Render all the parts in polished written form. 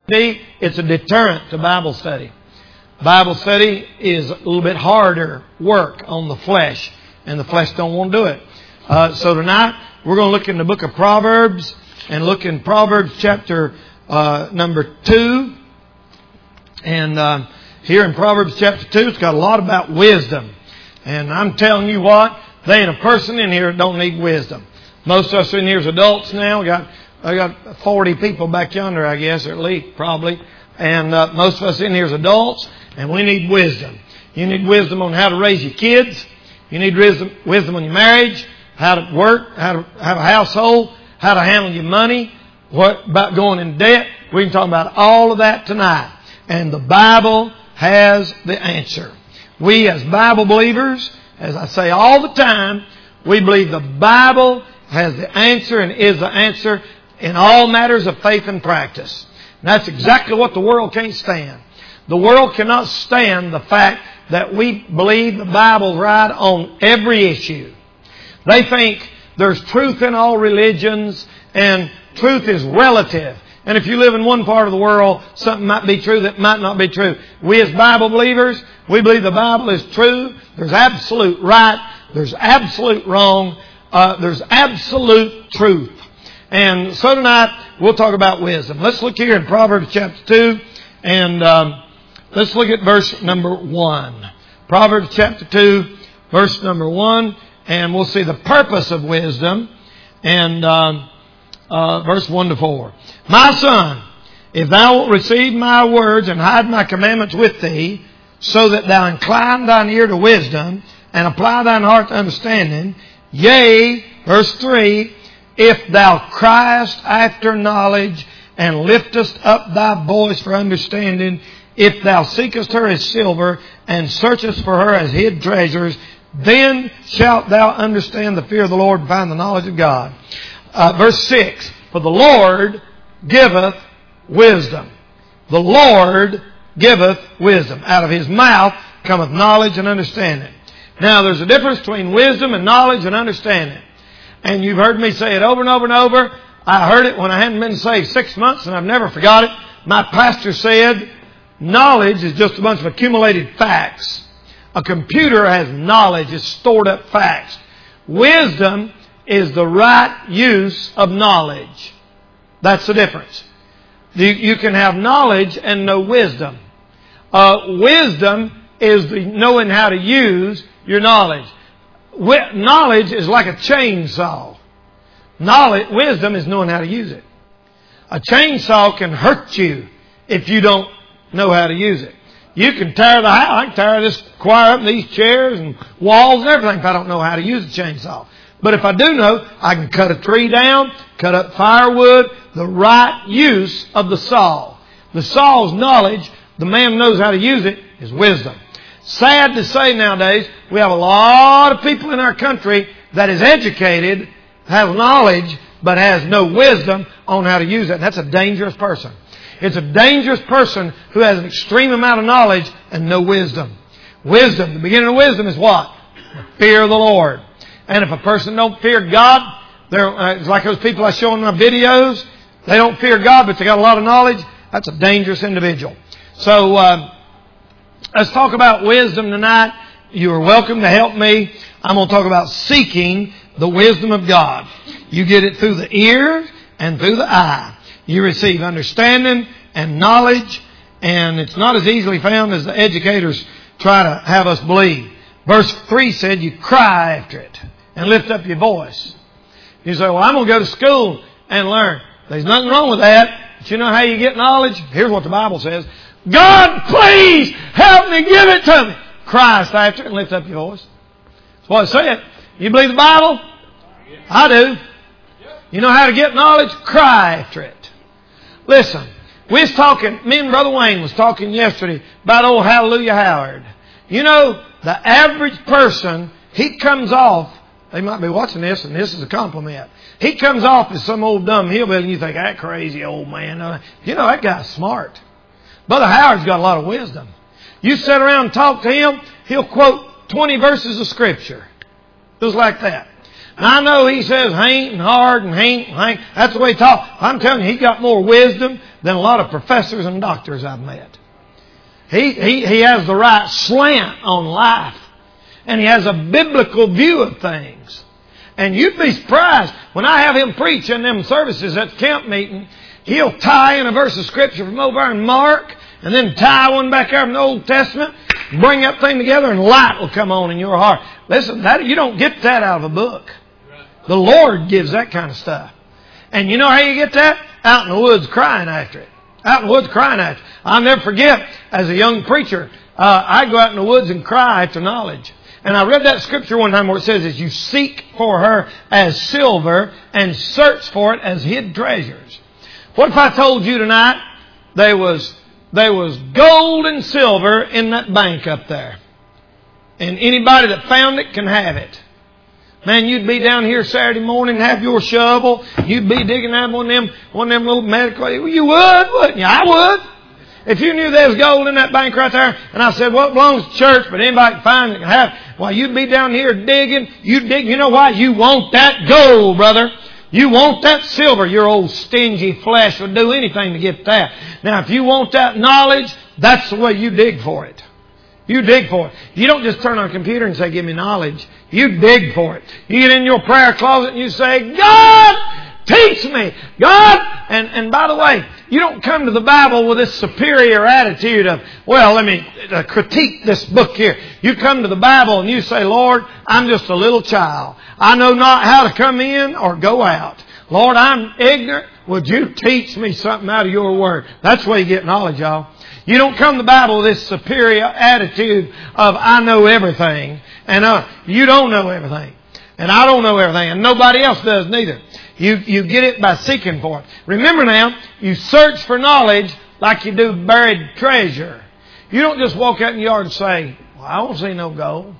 It's a deterrent to Bible study. Bible study is a little bit harder work on the flesh, and the flesh don't want to do it. So tonight we're going to look in the book of Proverbs and look in Proverbs chapter number 2. And here in Proverbs chapter 2, it's got a lot about wisdom. And I'm telling you what, there ain't a person in here that don't need wisdom. Most of us in here is adults now. I got 40 people back yonder, I guess, or at least probably. And most of us in here is adults, and we need wisdom. You need wisdom on how to raise your kids. You need wisdom on your marriage, how to work, how to have a household, how to handle your money, what about going in debt. We can talk about all of that tonight. And the Bible has the answer. We as Bible believers, as I say all the time, we believe the Bible has the answer and is the answer in all matters of faith and practice. And that's exactly what the world can't stand. The world cannot stand the fact that we believe the Bible's right on every issue. They think there's truth in all religions, and truth is relative. And if you live in one part of the world, something might be true that might not be true. We as Bible believers, we believe the Bible is true. There's absolute right. There's absolute wrong. There's absolute truth. And so tonight, we'll talk about wisdom. Let's look here in Proverbs chapter 2, and let's look at verse number 1. Proverbs chapter 2, verse number 1, and we'll see the purpose of wisdom. And verse 1 to 4. My son, if thou wilt receive my words and hide my commandments with thee, so that thou incline thine ear to wisdom and apply thine heart to understanding, yea, verse 3, if thou criest after knowledge and liftest up thy voice for understanding, if thou seekest her as silver and searchest for her as hid treasures, then shalt thou understand the fear of the Lord and find the knowledge of God. Verse 6, for the Lord giveth wisdom. The Lord giveth wisdom. Out of His mouth cometh knowledge and understanding. Now there's a difference between wisdom and knowledge and understanding. And you've heard me say it over and over and over. I heard it when I hadn't been saved 6 months, and I've never forgot it. My pastor said, knowledge is just a bunch of accumulated facts. A computer has knowledge, it's stored up facts. Wisdom is the right use of knowledge. That's the difference. You can have knowledge and no wisdom. Wisdom is the knowing how to use your knowledge. Knowledge is like a chainsaw. Wisdom is knowing how to use it. A chainsaw can hurt you if you don't know how to use it. You can tear the house. I can tear this choir up, these chairs and walls and everything if I don't know how to use a chainsaw. But if I do know, I can cut a tree down, cut up firewood, the right use of the saw. The saw's knowledge, the man knows how to use it, is wisdom. Sad to say nowadays, we have a lot of people in our country that is educated, has knowledge, but has no wisdom on how to use it. And that's a dangerous person. It's a dangerous person who has an extreme amount of knowledge and no wisdom. Wisdom, the beginning of wisdom is what? The fear of the Lord. And if a person don't fear God, it's like those people I show in my videos. They don't fear God, but they got a lot of knowledge. That's a dangerous individual. So let's talk about wisdom tonight. You are welcome to help me. I'm going to talk about seeking the wisdom of God. You get it through the ear and through the eye. You receive understanding and knowledge, and it's not as easily found as the educators try to have us believe. Verse 3 said you cry after it and lift up your voice. You say, well, I'm going to go to school and learn. There's nothing wrong with that. But you know how you get knowledge? Here's what the Bible says. God, please help me, give it to me. Cry after it and lift up your voice. That's what it said. You believe the Bible? I do. You know how to get knowledge? Cry after it. Listen, me and Brother Wayne was talking yesterday about old Hallelujah Howard. You know, the average person, he comes off, they might be watching this, and this is a compliment. He comes off as some old dumb hillbilly, and you think, that crazy old man. You know, that guy's smart. Brother Howard's got a lot of wisdom. You sit around and talk to him, he'll quote 20 verses of Scripture. Just like that. Now I know he says hain't and hard and hain't. That's the way he talks. I'm telling you, he's got more wisdom than a lot of professors and doctors I've met. He has the right slant on life. And he has a biblical view of things. And you'd be surprised, when I have him preach in them services at the camp meeting, he'll tie in a verse of Scripture from over in Mark, and then tie one back there from the Old Testament, bring that thing together, and light will come on in your heart. Listen, you don't get that out of a book. The Lord gives that kind of stuff. And you know how you get that? Out in the woods crying after it. Out in the woods crying after it. I'll never forget, as a young preacher, I go out in the woods and cry after knowledge. And I read that scripture one time where it says, as you seek for her as silver and search for it as hid treasures. What if I told you tonight there was gold and silver in that bank up there? And anybody that found it can have it. Man, you'd be down here Saturday morning, have your shovel. You'd be digging out one of them little medical. You would, wouldn't you? I would. If you knew there was gold in that bank right there, and I said, well, it belongs to church, but anybody can find it can have it. Well, you'd be down here digging. You know why? You want that gold, brother. You want that silver. Your old stingy flesh would do anything to get that. Now, if you want that knowledge, that's the way you dig for it. You dig for it. You don't just turn on a computer and say, give me knowledge. You dig for it. You get in your prayer closet and you say, God, teach me. God, and by the way, you don't come to the Bible with this superior attitude of, well, let me critique this book here. You come to the Bible and you say, Lord, I'm just a little child. I know not how to come in or go out. Lord, I'm ignorant. Would you teach me something out of your word? That's the way you get knowledge, y'all. You don't come to the Bible with this superior attitude of, I know everything. And you don't know everything. And I don't know everything. And nobody else does neither. You get it by seeking for it. Remember now, you search for knowledge like you do buried treasure. You don't just walk out in the yard and say, well, I don't see no gold.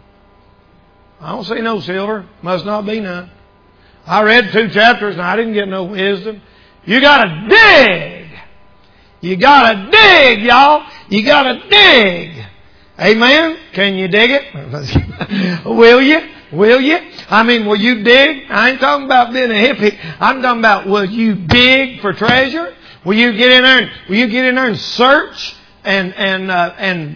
I don't see no silver. Must not be none. I read 2 chapters and I didn't get no wisdom. You gotta dig. You gotta dig, y'all. You gotta dig. Amen? Can you dig it? Will you? Will you? I mean, will you dig? I ain't talking about being a hippie. I'm talking about, will you dig for treasure? Will you get in there and search? I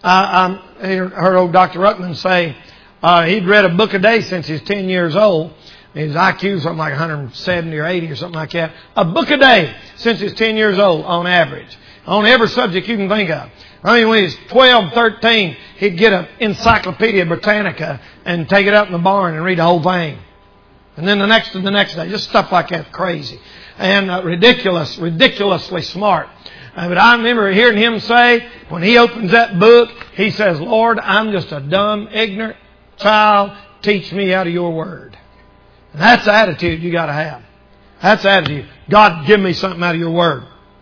heard old Dr. Ruckman say he'd read a book a day since he was 10 years old. His IQ was something like 170 or 80 or something like that. A book a day since he was 10 years old on average. On every subject you can think of. I mean, when he was 12, 13, he'd get an Encyclopedia Britannica and take it up in the barn and read the whole thing. And then the next day, just stuff like that, crazy. And ridiculously smart. But I remember hearing him say, when he opens that book, he says, Lord, I'm just a dumb, ignorant child. Teach me out of your word. And that's the attitude you got to have. That's the attitude. God, give me something out of your word.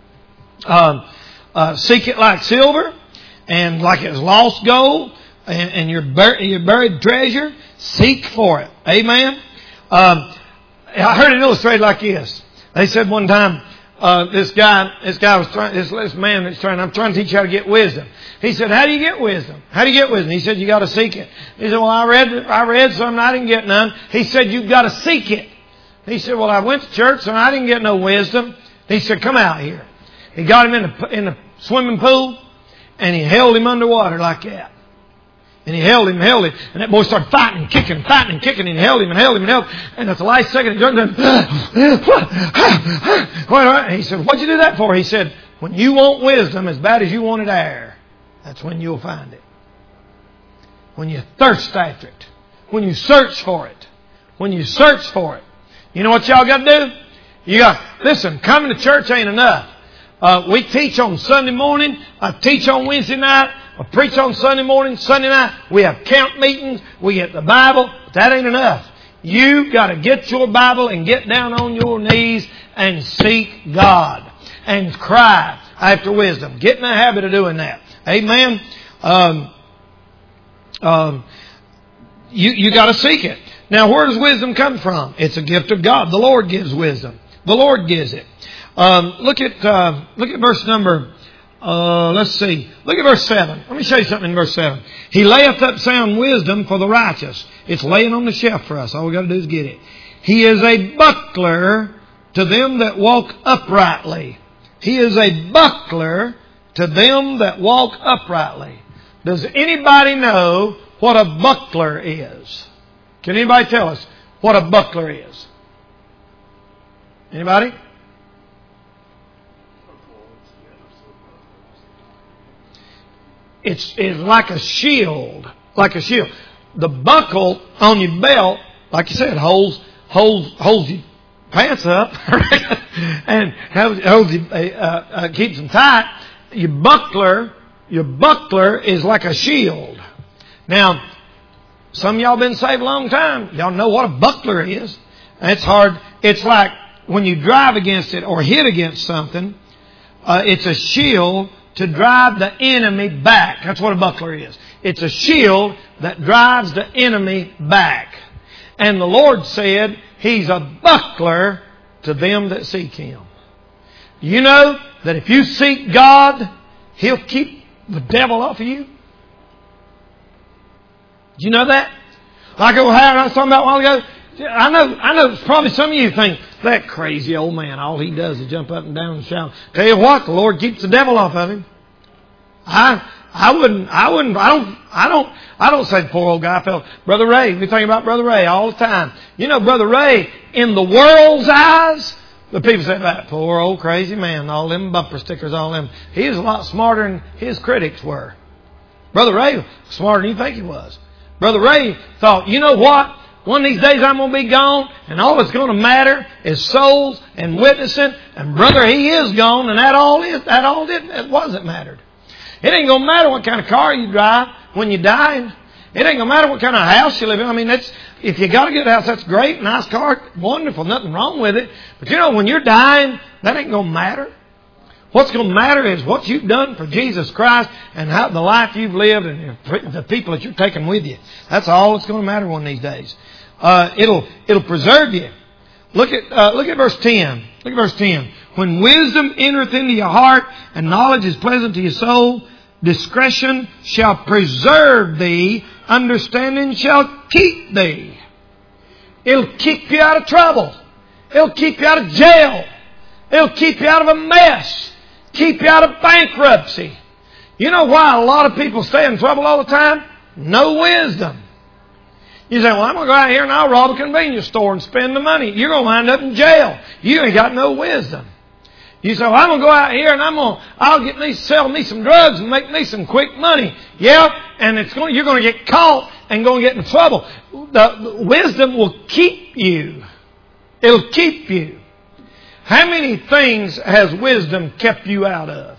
Seek it like silver and like it's lost gold and your buried treasure. Seek for it. Amen. I heard it illustrated like this. They said one time, this man was trying, I'm trying to teach you how to get wisdom. He said, how do you get wisdom? How do you get wisdom? He said, you got to seek it. He said, well, I read something, I didn't get none. He said, you've got to seek it. He said, well, I went to church and I didn't get no wisdom. He said, come out here. He got him in the swimming pool and he held him underwater like that. And he held him. And that boy started fighting and kicking. And he held him. And at the last second, he jumped in. He said, what'd you do that for? He said, when you want wisdom as bad as you wanted air, that's when you'll find it. When you thirst after it. When you search for it. You know what y'all got to do? Listen, coming to church ain't enough. We teach on Sunday morning. I teach on Wednesday night. I preach on Sunday morning, Sunday night. We have camp meetings. We get the Bible. But that ain't enough. You got to get your Bible and get down on your knees and seek God and cry after wisdom. Get in the habit of doing that. Amen. You got to seek it. Now, where does wisdom come from? It's a gift of God. The Lord gives wisdom. The Lord gives it. Look at verse number Let's see. Look at verse 7. Let me show you something in verse 7. He layeth up sound wisdom for the righteous. It's laying on the shelf for us. All we got to do is get it. He is a buckler to them that walk uprightly. He is a buckler to them that walk uprightly. Does anybody know what a buckler is? Can anybody tell us what a buckler is? Anybody? It's like a shield. Like a shield. The buckle on your belt, like you said, holds your pants up and holds you, keeps them tight. Your buckler is like a shield. Now, some of y'all been saved a long time. Y'all know what a buckler is. It's hard. It's like when you drive against it or hit against something, it's a shield to drive the enemy back. That's what a buckler is. It's a shield that drives the enemy back. And the Lord said He's a buckler to them that seek Him. You know that if you seek God, He'll keep the devil off of you? Do you know that? Like old Howard I was talking about a while ago. I know probably some of you think, that crazy old man, all he does is jump up and down and shout. Tell you what, the Lord keeps the devil off of him. I don't say poor old guy fell. Brother Ray, we think about Brother Ray all the time. You know, Brother Ray, in the world's eyes, the people say that poor old crazy man, all them bumper stickers, all them. He was a lot smarter than his critics were. Brother Ray was smarter than you think he was. Brother Ray thought, you know what? One of these days I'm going to be gone, and all that's going to matter is souls and witnessing. And brother, he is gone, and it wasn't mattered. It ain't going to matter what kind of car you drive when you're dying. It ain't going to matter what kind of house you live in. I mean, if you got a good house, that's great, nice car, wonderful, nothing wrong with it. But you know, when you're dying, that ain't going to matter. What's going to matter is what you've done for Jesus Christ and how the life you've lived and the people that you're taking with you. That's all that's going to matter one of these days. It'll preserve you. Look at verse 10. Look at verse 10. When wisdom entereth into your heart and knowledge is pleasant to your soul, discretion shall preserve thee, understanding shall keep thee. It'll keep you out of trouble. It'll keep you out of jail. It'll keep you out of a mess. Keep you out of bankruptcy. You know why a lot of people stay in trouble all the time? No wisdom. You say, well, I'm going to go out here and I'll rob a convenience store and spend the money. You're going to wind up in jail. You ain't got no wisdom. You say, well, I'm going to go out here and I'll sell me some drugs and make me some quick money. Yeah, and you're going to get caught and going to get in trouble. The wisdom will keep you. It'll keep you. How many things has wisdom kept you out of?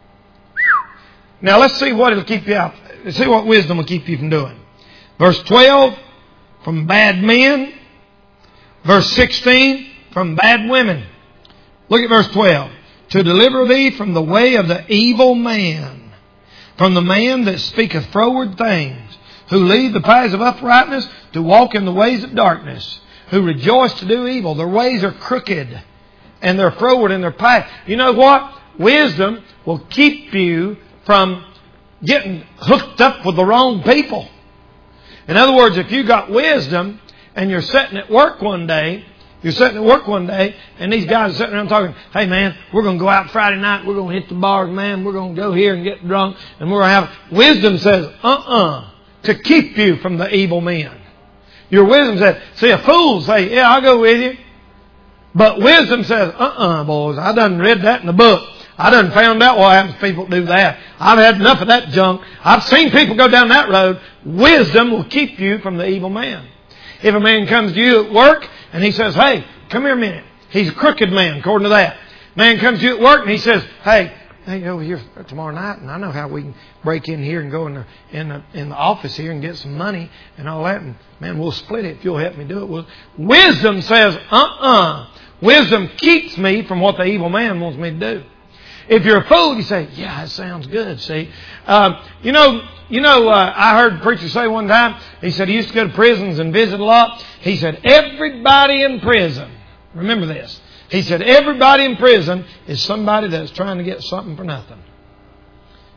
Now let's see what it'll keep you out. Let's see what wisdom will keep you from doing. Verse 12, from bad men. Verse 16, from bad women. Look at verse 12. To deliver thee from the way of the evil man, from the man that speaketh froward things, who leave the paths of uprightness to walk in the ways of darkness, who rejoice to do evil. Their ways are crooked, and they're froward in their path. You know what? Wisdom will keep you from getting hooked up with the wrong people. In other words, if you got wisdom and you're sitting at work one day, and these guys are sitting around talking, hey man, we're going to go out Friday night, we're going to hit the bars, man, we're going to go here and get drunk, and we're going to have... Wisdom says, to keep you from the evil men. Your wisdom says, see, a fool say, yeah, I'll go with you. But wisdom says, boys, I done read that in the book. I done found out what happens to people that do that. I've had enough of that junk. I've seen people go down that road. Wisdom will keep you from the evil man. If a man comes to you at work and he says, hey, come here a minute. He's a crooked man, according to that. Man comes to you at work and he says, hey, over here tomorrow night, and I know how we can break in here and go in the office here and get some money and all that. And man, we'll split it if you'll help me do it. Wisdom says, Wisdom keeps me from what the evil man wants me to do. If you're a fool, you say, yeah, that sounds good, see. I heard a preacher say one time, he said he used to go to prisons and visit a lot. He said, everybody in prison, remember this, he said, everybody in prison is somebody that's trying to get something for nothing.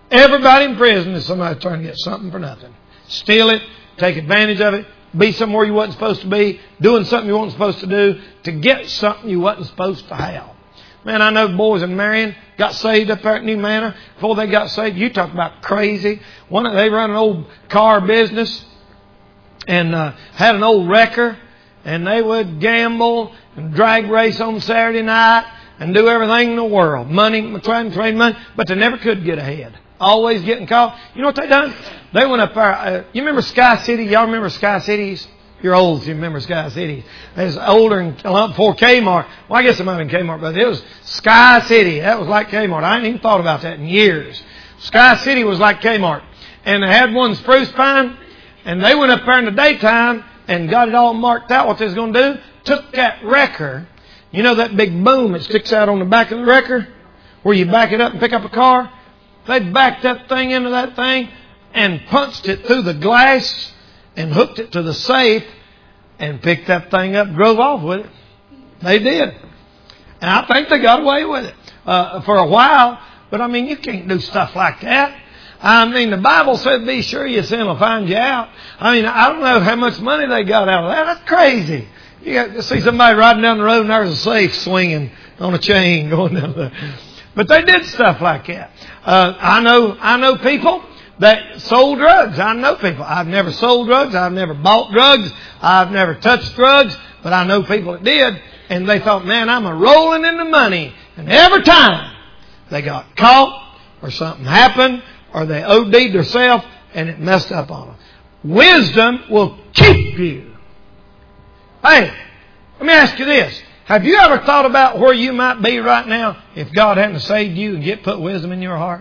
Everybody in prison is somebody trying to get something for nothing. Steal it, take advantage of it, be somewhere you wasn't supposed to be, doing something you wasn't supposed to do, to get something you wasn't supposed to have. Man, I know boys in Marion got saved up there at New Manor. Before they got saved, you talk about crazy. They run an old car business and had an old wrecker, and they would gamble and drag race on Saturday night and do everything in the world. Money, trying to trade money, but they never could get ahead. Always getting caught. You know what they done? They went up there. You remember Sky City? Y'all remember Sky Cities? You're old if you remember Sky City. It was older and before Kmart. Well, I guess it might have been Kmart, but it was Sky City. That was like Kmart. I hadn't even thought about that in years. Sky City was like Kmart. And they had one spruce pine, and they went up there in the daytime and got it all marked out what they was going to do. Took that wrecker. You know that big boom that sticks out on the back of the wrecker where you back it up and pick up a car? They backed that thing into that thing and punched it through the glass and hooked it to the safe and picked that thing up, drove off with it. They did. And I think they got away with it for a while. But I mean, you can't do stuff like that. I mean, the Bible said, be sure your sin will find you out. I mean, I don't know how much money they got out of that. That's crazy. You got to see somebody riding down the road and there's a safe swinging on a chain going down there. But they did stuff like that. I know people that sold drugs. I know people. I've never sold drugs. I've never bought drugs. I've never touched drugs. But I know people that did. And they thought, man, I'm rolling in the money. And every time they got caught or something happened or they OD'd themselves and it messed up on them. Wisdom will keep you. Hey, let me ask you this. Have you ever thought about where you might be right now if God hadn't saved you and put wisdom in your heart?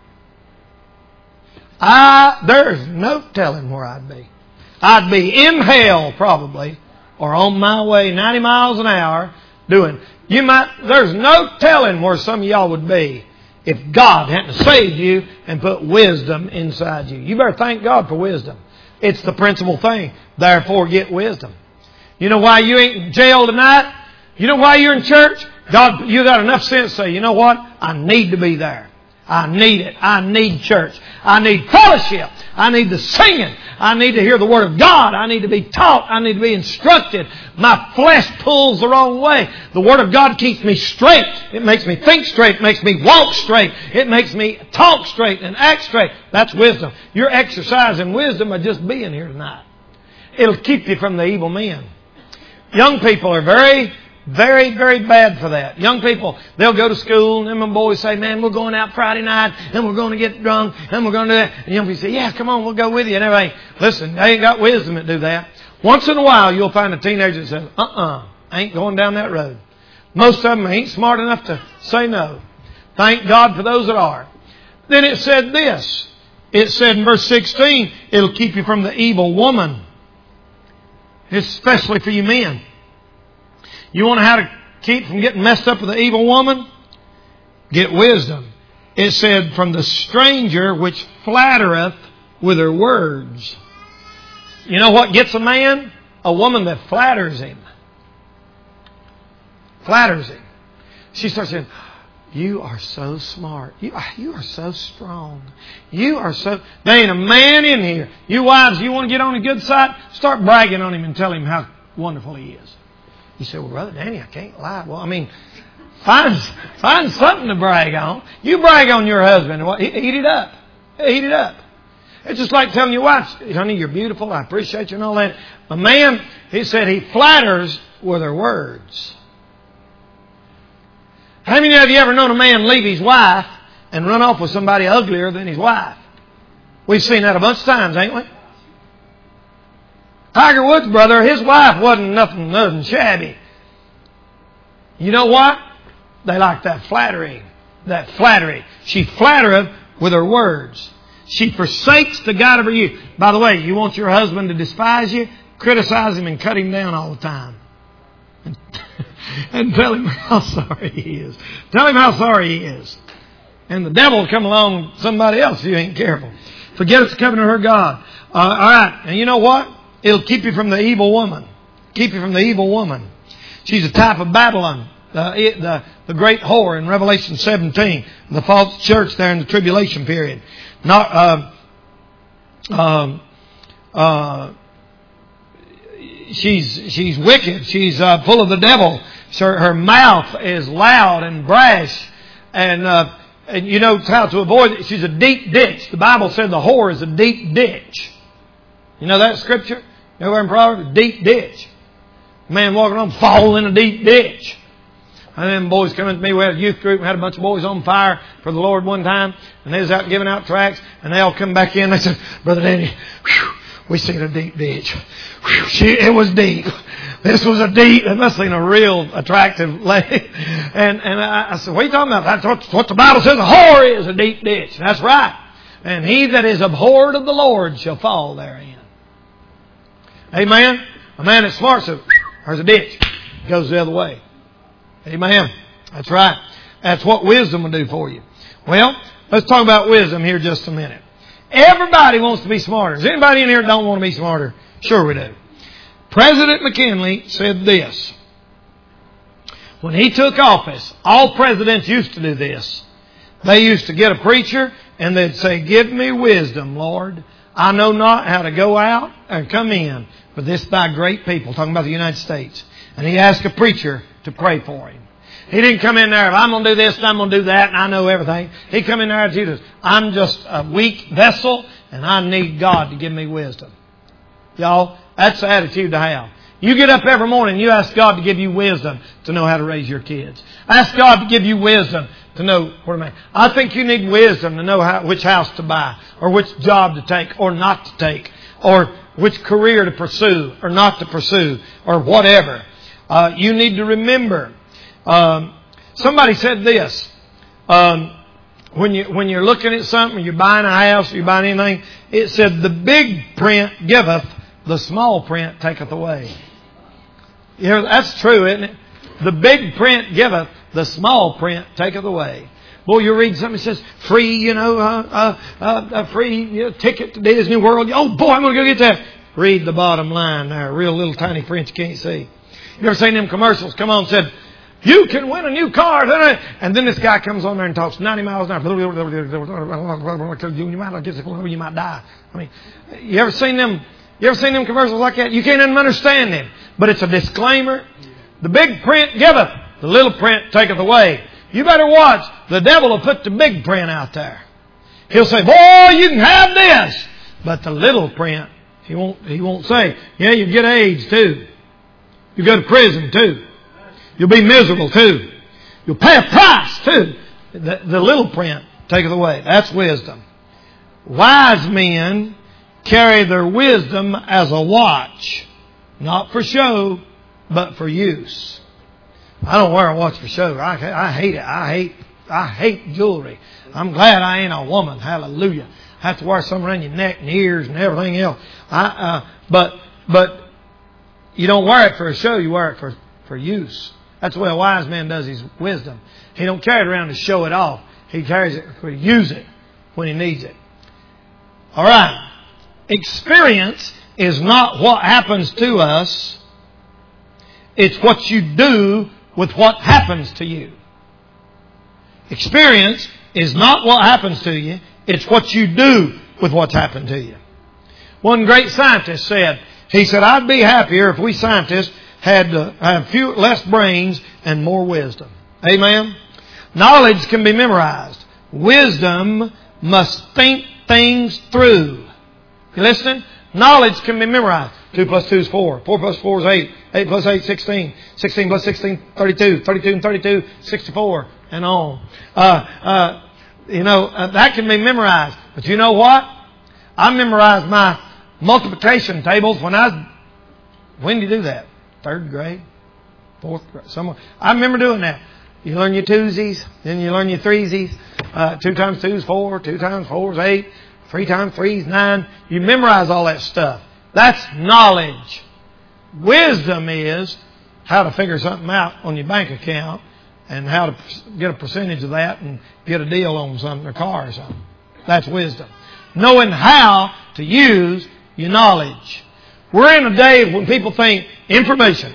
There's no telling where I'd be. I'd be in hell probably, or on my way 90 miles an hour doing. There's no telling where some of y'all would be if God hadn't saved you and put wisdom inside you. You better thank God for wisdom. It's the principal thing. Therefore, get wisdom. You know why you ain't in jail tonight? You know why you're in church? God, you got enough sense to say, you know what? I need to be there. I need it. I need church. I need fellowship. I need the singing. I need to hear the Word of God. I need to be taught. I need to be instructed. My flesh pulls the wrong way. The Word of God keeps me straight. It makes me think straight. It makes me walk straight. It makes me talk straight and act straight. That's wisdom. You're exercising wisdom by just being here tonight. It'll keep you from the evil men. Young people are very, very, very bad for that. Young people, they'll go to school and them boys say, man, we're going out Friday night and we're going to get drunk and we're going to do that. And young people say, yeah, come on, we'll go with you and everything. Listen, they ain't got wisdom to do that. Once in a while, you'll find a teenager that says, I ain't going down that road. Most of them ain't smart enough to say no. Thank God for those that are. Then it said this. It said in verse 16, it'll keep you from the evil woman. Especially for you men. You want to how to keep from getting messed up with the evil woman? Get wisdom. It said, from the stranger which flattereth with her words. You know what gets a man? A woman that flatters him. Flatters him. She starts saying, you are so smart. You are so strong. You are so... There ain't a man in here. You wives, you want to get on the good side? Start bragging on him and tell him how wonderful he is. You say, well, Brother Danny, I can't lie. Well, I mean, find something to brag on. You brag on your husband. Eat it up. Eat it up. It's just like telling your wife, honey, you're beautiful. I appreciate you and all that. A man, he said, he flatters with her words. How many of you ever known a man leave his wife and run off with somebody uglier than his wife? We've seen that a bunch of times, ain't we? Tiger Woods' brother, his wife wasn't nothing shabby. You know what? They like that flattery. That flattery. She flattereth with her words. She forsakes the God of her youth. By the way, you want your husband to despise you? Criticize him and cut him down all the time. And tell him how sorry he is. Tell him how sorry he is. And the devil will come along with somebody else if you ain't careful. Forget it's the covenant of her God. All right. And you know what? It'll keep you from the evil woman. Keep you from the evil woman. She's a type of Babylon. the great whore in Revelation 17, the false church there in the tribulation period. She's wicked. She's full of the devil. Her mouth is loud and brash. And you know how to avoid it. She's a deep ditch. The Bible said the whore is a deep ditch. You know that scripture? You know where in Proverbs? Deep ditch. A man walking on fall in a deep ditch. And then boys come to me. We had a youth group and had a bunch of boys on fire for the Lord one time. And they was out giving out tracts. And they all come back in. They said, Brother Danny, we seen a deep ditch. It was deep. This was a deep, it must have been a real attractive lady. And I said, what are you talking about? That's what the Bible says. A whore is a deep ditch. That's right. And he that is abhorred of the Lord shall fall therein. Amen. A man that's smart says, there's a ditch. Goes the other way. Amen. That's right. That's what wisdom will do for you. Well, let's talk about wisdom here just a minute. Everybody wants to be smarter. Is anybody in here that don't want to be smarter? Sure we do. President McKinley said this. When he took office, all presidents used to do this. They used to get a preacher and they'd say, give me wisdom, Lord. I know not how to go out and come in, but this thy great people, talking about the United States. And he asked a preacher to pray for him. He didn't come in there, I'm going to do this and I'm going to do that and I know everything. He come in there and said, I'm just a weak vessel and I need God to give me wisdom. Y'all, that's the attitude to have. You get up every morning and you ask God to give you wisdom to know how to raise your kids. Ask God to give you wisdom to know what am I. I think you need wisdom to know which house to buy or which job to take or not to take or which career to pursue or not to pursue or whatever. You need to remember. Somebody said this. When you're looking at something, you're buying a house, you're buying anything, it said, the big print giveth, the small print taketh away. You know, that's true, isn't it? The big print giveth, the small print taketh away. Boy, you read something that says free, free ticket to Disney World. Oh boy, I'm going to go get that. Read the bottom line there, real little tiny print you can't see. You ever seen them commercials? Come on, said, you can win a new car. And then this guy comes on there and talks 90 miles an hour. You might die. I mean, you ever seen them commercials like that? You can't even understand them. But it's a disclaimer. The big print giveth, the little print taketh away. You better watch. The devil will put the big print out there. He'll say, boy, you can have this. But the little print, he won't say, yeah, you get AIDS too. You go to prison too. You'll be miserable too. You'll pay a price too. The little print taketh away. That's wisdom. Wise men carry their wisdom as a watch. Not for show, but for use. I don't wear a watch for show. I hate it. I hate jewelry. I'm glad I ain't a woman. Hallelujah. I have to wear something around your neck and ears and everything else. But you don't wear it for a show. You wear it for use. That's the way a wise man does his wisdom. He don't carry it around to show it off. He carries it to use it when he needs it. All right. Experience is not what happens to us. It's what you do with what happens to you. Experience is not what happens to you. It's what you do with what's happened to you. One great scientist said, he said, I'd be happier if we scientists had less brains and more wisdom. Amen? Knowledge can be memorized. Wisdom must think things through. You listening? Knowledge can be memorized. 2 plus 2 is 4. 4 plus 4 is 8. 8 plus 8 is 16. 16 plus 16, 32. 32 and 32, 64. And on. That can be memorized. But you know what? I memorized my multiplication tables when did you do that? 3rd grade? 4th grade? Somewhere. I remember doing that. You learn your twosies, then you learn your threesies. 2 times 2 is 4. 2 times 4 is 8. 3 times 3 is 9. You memorize all that stuff. That's knowledge. Wisdom is how to figure something out on your bank account and how to get a percentage of that and get a deal on something, a car or something. That's wisdom. Knowing how to use your knowledge. We're in a day when people think information.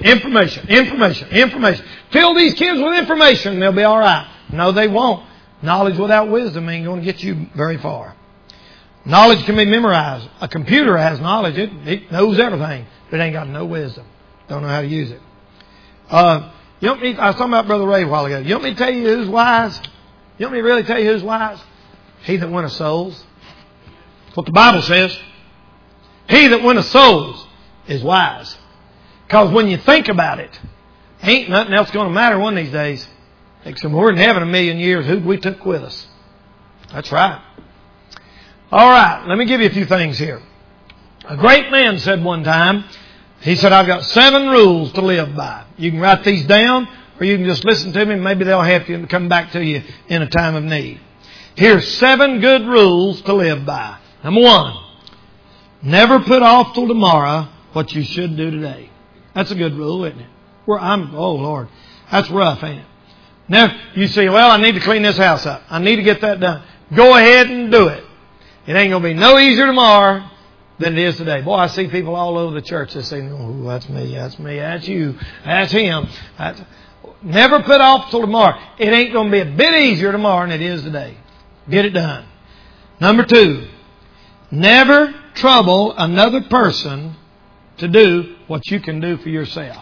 Fill these kids with information and they'll be all right. No, they won't. Knowledge without wisdom ain't going to get you very far. Knowledge can be memorized. A computer has knowledge. It knows everything, but it ain't got no wisdom. Don't know how to use it. I was talking about Brother Ray a while ago. You want me to tell you who's wise? You want me to really tell you who's wise? He that winneth souls. That's what the Bible says. He that winneth souls is wise. Because when you think about it, ain't nothing else going to matter one of these days. Except we're in heaven 1,000,000 years. Who we took with us? That's right. All right, let me give you a few things here. A great man said one time, he said, I've got 7 rules to live by. You can write these down, or you can just listen to me, and maybe they'll help you and come back to you in a time of need. Here's 7 good rules to live by. Number 1, never put off till tomorrow what you should do today. That's a good rule, isn't it? Oh, Lord, that's rough, ain't it? Now, you say, well, I need to clean this house up. I need to get that done. Go ahead and do it. It ain't going to be no easier tomorrow than it is today. Boy, I see people all over the church that say, oh, that's me, that's you, that's him. Never put off till tomorrow. It ain't going to be a bit easier tomorrow than it is today. Get it done. Number 2, never trouble another person to do what you can do for yourself.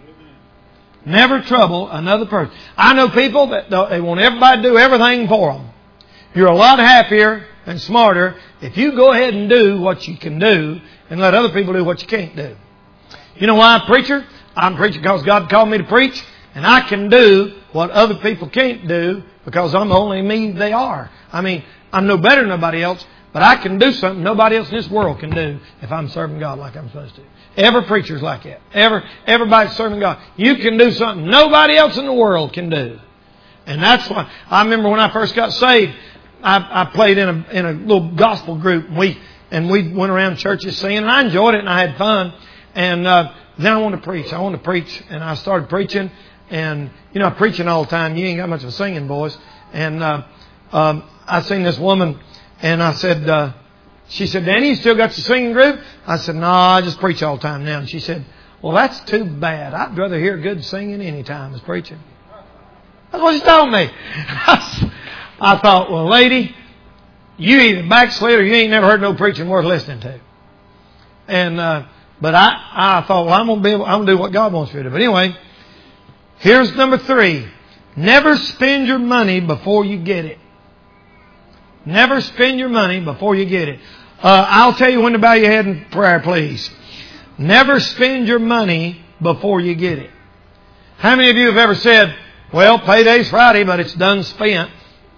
Never trouble another person. I know people that they want everybody to do everything for them. You're a lot happier and smarter if you go ahead and do what you can do and let other people do what you can't do. You know why I'm a preacher? I'm preaching because God called me to preach, and I can do what other people can't do because I'm only me they are. I mean, I'm no better than nobody else, but I can do something nobody else in this world can do if I'm serving God like I'm supposed to. Every preacher's like that. Everybody's serving God. You can do something nobody else in the world can do. And that's why I remember when I first got saved, I played in a little gospel group, and we went around churches singing, and I enjoyed it and I had fun. And then I wanted to preach. And I started preaching. And preaching all the time, you ain't got much of a singing voice. And I seen this woman, and I said, she said, Danny, you still got your singing group? I said, no, I just preach all the time now. And she said, well, that's too bad. I'd rather hear good singing any time as preaching. That's what she told me. I thought, well, lady, you either backslid or you ain't never heard no preaching worth listening to. And but I thought, well, I'm gonna do what God wants me to do. But anyway, here's number 3. Never spend your money before you get it. Never spend your money before you get it. I'll tell you when to bow your head in prayer, please. Never spend your money before you get it. How many of you have ever said, well, payday's Friday, but it's done spent?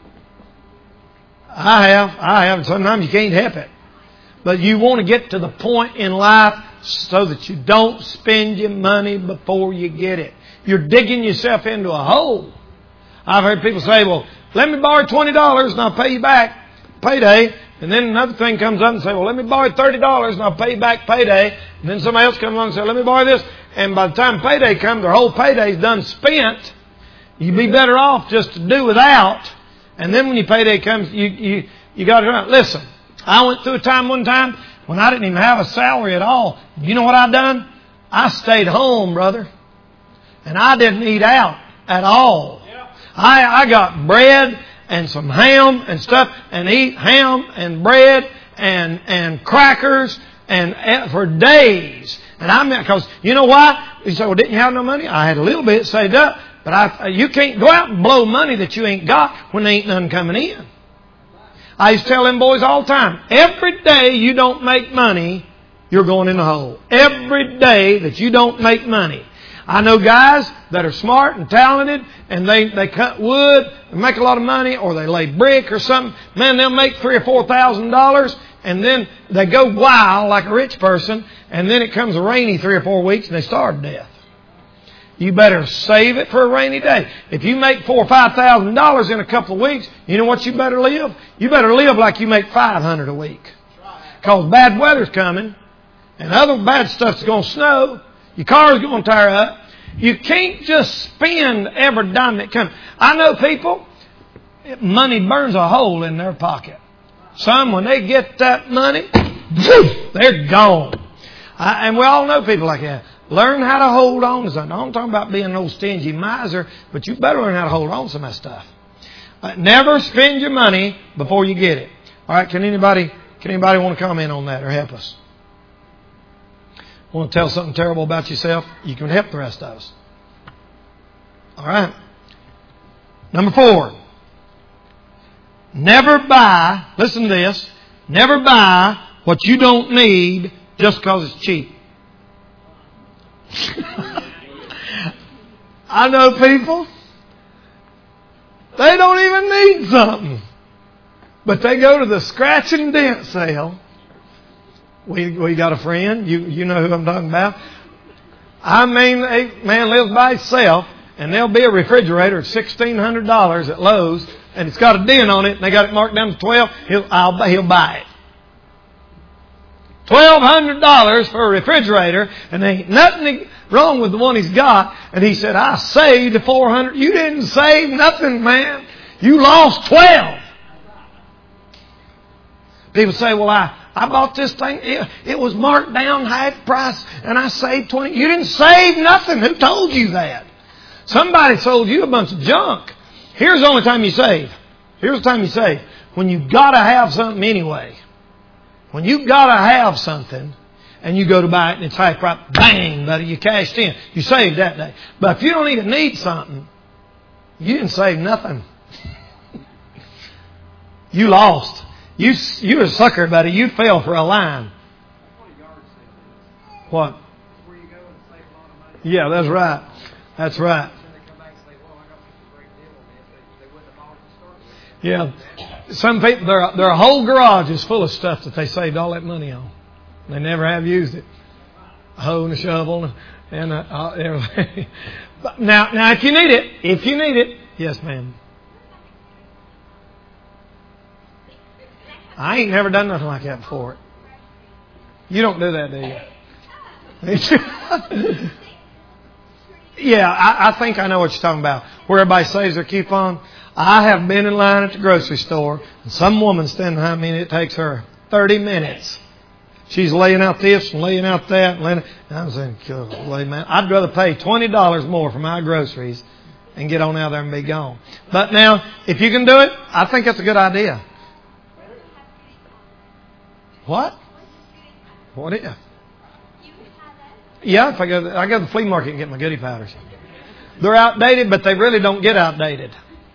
I have. Sometimes you can't help it. But you want to get to the point in life so that you don't spend your money before you get it. You're digging yourself into a hole. I've heard people say, well, let me borrow $20 and I'll pay you back payday. And then another thing comes up and say, well, let me borrow $30 and I'll pay you back payday. And then somebody else comes along and says, let me borrow this. And by the time payday comes, their whole payday's done spent. You'd be better off just to do without. And then when your payday comes, you got to run. Listen, I went through a time one time when I didn't even have a salary at all. You know what I done? I stayed home, brother. And I didn't eat out at all. I got bread and some ham and stuff, and eat ham and bread and crackers and for days. And I mean, because you know why? You say, well, didn't you have no money? I had a little bit saved up, but you can't go out and blow money that you ain't got when there ain't none coming in. I used to tell them boys all the time, every day you don't make money, you're going in the hole. Every day that you don't make money. I know guys that are smart and talented, and they cut wood and make a lot of money, or they lay brick or something. Man, they'll make $3,000 or $4,000, and then they go wild like a rich person, and then it comes a rainy 3 or 4 weeks, and they starve to death. You better save it for a rainy day. If you make $4,000 or $5,000 in a couple of weeks, you know what you better live? You better live like you make $500 a week, because bad weather's coming, and other bad stuff's going to snow. Your car's going to tear up. You can't just spend every dime that comes. I know people, money burns a hole in their pocket. Some, when they get that money, they're gone. And we all know people like that. Learn how to hold on to something. I'm talking about being an old stingy miser, but you better learn how to hold on to some of that stuff. Never spend your money before you get it. All right, can anybody want to comment on that or help us? Want to tell something terrible about yourself? You can help the rest of us. All right. Number 4. Never buy, listen to this, never buy what you don't need just because it's cheap. I know people, they don't even need something, but they go to the scratch and dent sale. We got a friend, you know who I'm talking about. I mean, a man lives by himself, and there'll be a refrigerator at $1,600 at Lowe's, and it's got a dent on it, and they got it marked down to $1,200. He'll buy it. $1,200 for a refrigerator, and there ain't nothing wrong with the one he's got. And he said, I saved $400. You didn't save nothing, man. You lost 12. People say, well, I bought this thing. It was marked down half price, and I saved 20. You didn't save nothing. Who told you that? Somebody sold you a bunch of junk. Here's the only time you save. Here's the time you save. When you got to have something anyway. When you got to have something and you go to buy it and it's half price, bang, buddy, you cashed in. You saved that day. But if you don't even need something, you didn't save nothing. You lost. You're a sucker, buddy. You fell for a line. What? Yeah, that's right. That's right. Yeah. Some people, their whole garage is full of stuff that they saved all that money on. They never have used it. A hoe and a shovel and everything. Now, if you need it, yes, ma'am. I ain't never done nothing like that before. You don't do that, do you? Yeah, I think I know what you're talking about. Where everybody saves their coupon. I have been in line at the grocery store, and some woman standing behind me, and it takes her 30 minutes. She's laying out this and laying out that. And I'm saying, golly, man, I'd rather pay $20 more for my groceries and get on out there and be gone. But now, if you can do it, I think that's a good idea. What? What is it? Yeah, if I go to the flea market and get my goodie powders. They're outdated, but they really don't get outdated.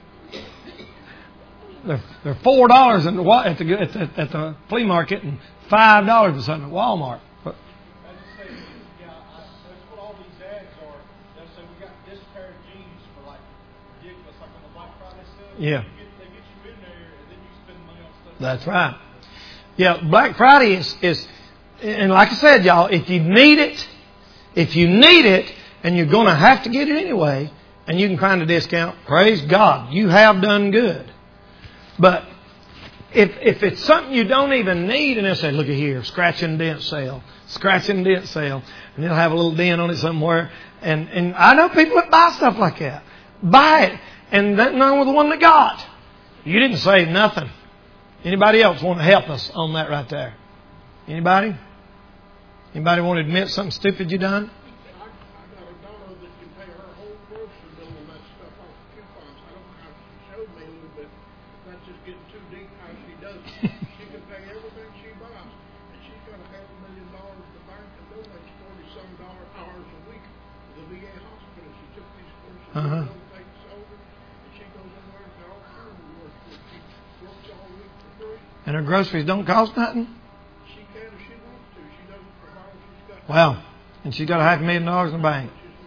They're $4 at the flea market and $5 or something at Walmart. But, that's what all these ads are. They'll say we got this pair of jeans for like ridiculous, like on the Black Friday sale. Yeah. They get you in there, and then you spend money on stuff. That's right. Yeah, Black Friday is, and like I said, y'all, if you need it, and you're going to have to get it anyway, and you can find a discount, praise God, you have done good. But if it's something you don't even need, and they'll say, look at here, scratch and dent sale, and they'll have a little dent on it somewhere. And I know people that buy stuff like that. Buy it, and nothing wrong with the one that got. You didn't save nothing. Anybody else want to help us on that right there? Anybody? Anybody want to admit something stupid you done? I got a daughter that can pay her whole grocery bill on that stuff off coupons. I don't know how she showed me a little bit. That's just getting too deep how she does it. She can pay everything she buys. And she's got $500,000 in the bank and donates $40-some a week to the VA hospital. She took these courses and takes over. And she goes in there and all kinds of work. She works all week for free. And her groceries don't cost nothing? She can if she wants to. She doesn't for how she's got. Wow. And she's got $500,000 in the bank.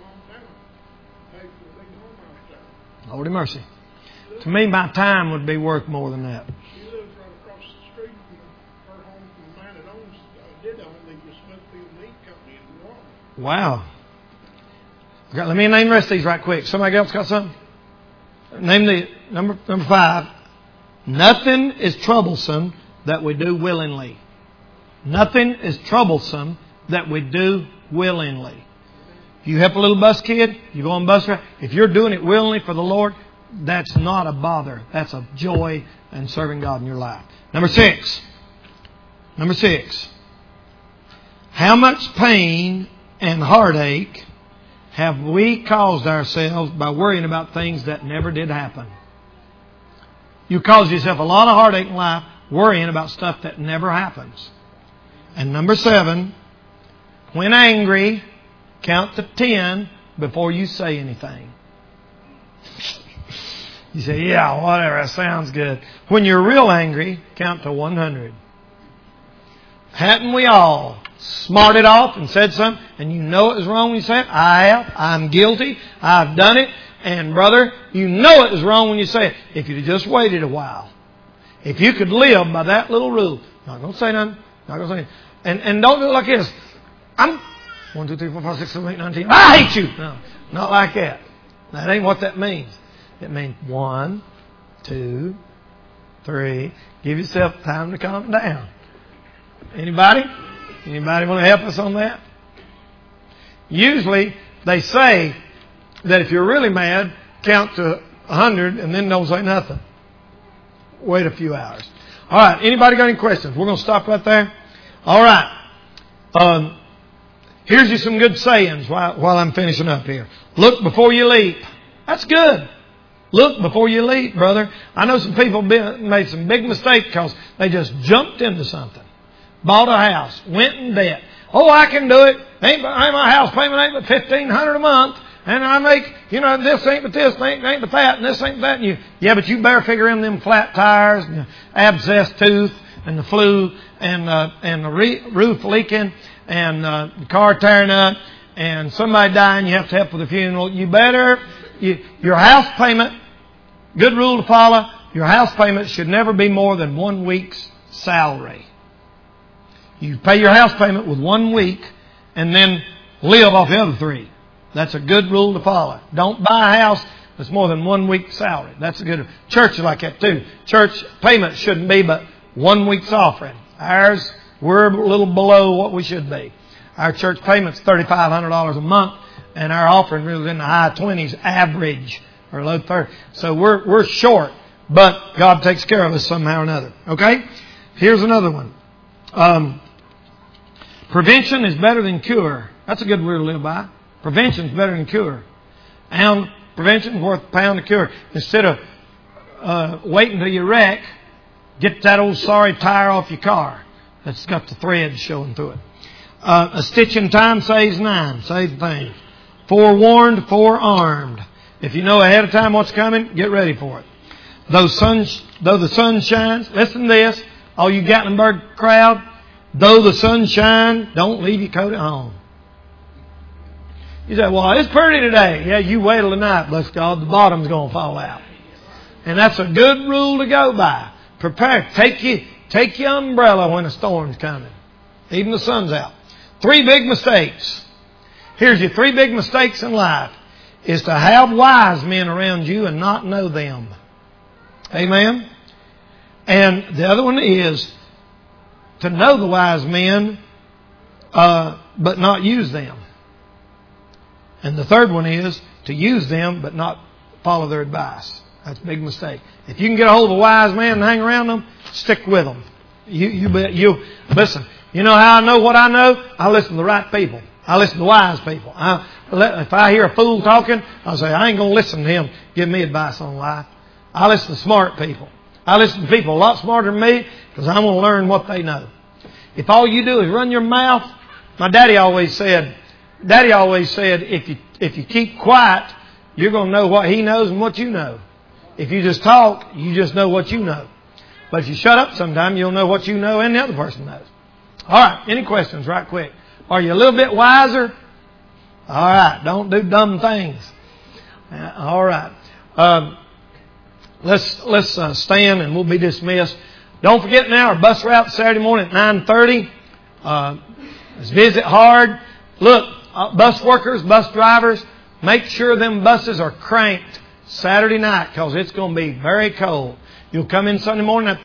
Lordy mercy. To me, my time would be worth more than that. She lives right across the street from her home from the man that did own the Smithfield Meat Company in New Orleans. Wow. Okay, let me name the rest of these right quick. Somebody else got something? Name the number 5. Nothing is troublesome that we do willingly. Nothing is troublesome that we do willingly. If you help a little bus kid, you go on bus ride. If you're doing it willingly for the Lord, that's not a bother. That's a joy in serving God in your life. Number 6. How much pain and heartache have we caused ourselves by worrying about things that never did happen? You cause yourself a lot of heartache in life worrying about stuff that never happens. And number 7, when angry, count to 10 before you say anything. You say, yeah, whatever, that sounds good. When you're real angry, count to 100. Hadn't we all smarted off and said something, and you know it was wrong when you say it? I have. I'm guilty. I've done it. And brother, you know it was wrong when you say it. If you'd just waited a while. If you could live by that little rule. Not going to say nothing. Not going to say anything. And don't do it like this. I'm 1, 2, 3, 4, 5, 6, 7, 8, 9, 10. I hate you. No, not like that. That ain't what that means. It means 1, 2, 3. Give yourself time to calm down. Anybody? Anybody want to help us on that? Usually they say that if you're really mad, count to 100 and then don't say nothing. Wait a few hours. All right. Anybody got any questions? We're going to stop right there. All right. Here's you some good sayings while I'm finishing up here. Look before you leap. That's good. Look before you leap, brother. I know some people made some big mistakes because they just jumped into something. Bought a house. Went in debt. Oh, I can do it. Ain't my house payment ain't but $1,500 a month. And I make, this ain't but this, ain't but that, and this ain't but that. And but you better figure in them flat tires, and the abscess tooth, and the flu, and the roof leaking, and the car tearing up, and somebody dying, you have to help with the funeral. Your house payment, good rule to follow, your house payment should never be more than 1 week's salary. You pay your house payment with 1 week, and then live off the other 3. That's a good rule to follow. Don't buy a house that's more than 1 week's salary. That's a good. Church is like that too. Church payment shouldn't be but 1 week's offering. Ours, we're a little below what we should be. Our church payment's $3,500 a month, and our offering really is in the high 20s average, or low 30s. So we're short, but God takes care of us somehow or another. Okay? Here's another one. Prevention is better than cure. That's a good word to live by. Prevention is better than cure. Prevention is worth a pound of cure. Instead of waiting till you wreck, get that old sorry tire off your car that's got the threads showing through it. A stitch in time saves 9. Same thing. Forewarned, forearmed. If you know ahead of time what's coming, get ready for it. Though the sun shines, listen to this, all you Gatlinburg crowd, though the sun shines, don't leave your coat at home. You say, well, it's pretty today. Yeah, you wait till tonight, bless God, the bottom's going to fall out. And that's a good rule to go by. Prepare. Take your umbrella when a storm's coming. Even the sun's out. 3 big mistakes. Here's your 3 big mistakes in life. Is to have wise men around you and not know them. Amen? And the other one is to know the wise men, but not use them. And the third one is to use them, but not follow their advice. That's a big mistake. If you can get a hold of a wise man and hang around them, stick with them. You listen. You know how I know what I know? I listen to the right people. I listen to wise people. If I hear a fool talking, I'll say, I ain't going to listen to him give me advice on life. I listen to smart people. I listen to people a lot smarter than me because I want to learn what they know. If all you do is run your mouth, my daddy always said, if you keep quiet, you're going to know what he knows and what you know. If you just talk, you just know what you know. But if you shut up sometime, you'll know what you know and the other person knows. All right. Any questions right quick? Are you a little bit wiser? All right. Don't do dumb things. All right. Let's stand and we'll be dismissed. Don't forget now our bus route Saturday morning at 9:30. Let's visit hard. Look, bus workers, bus drivers, make sure them buses are cranked Saturday night because it's going to be very cold. You'll come in Sunday morning at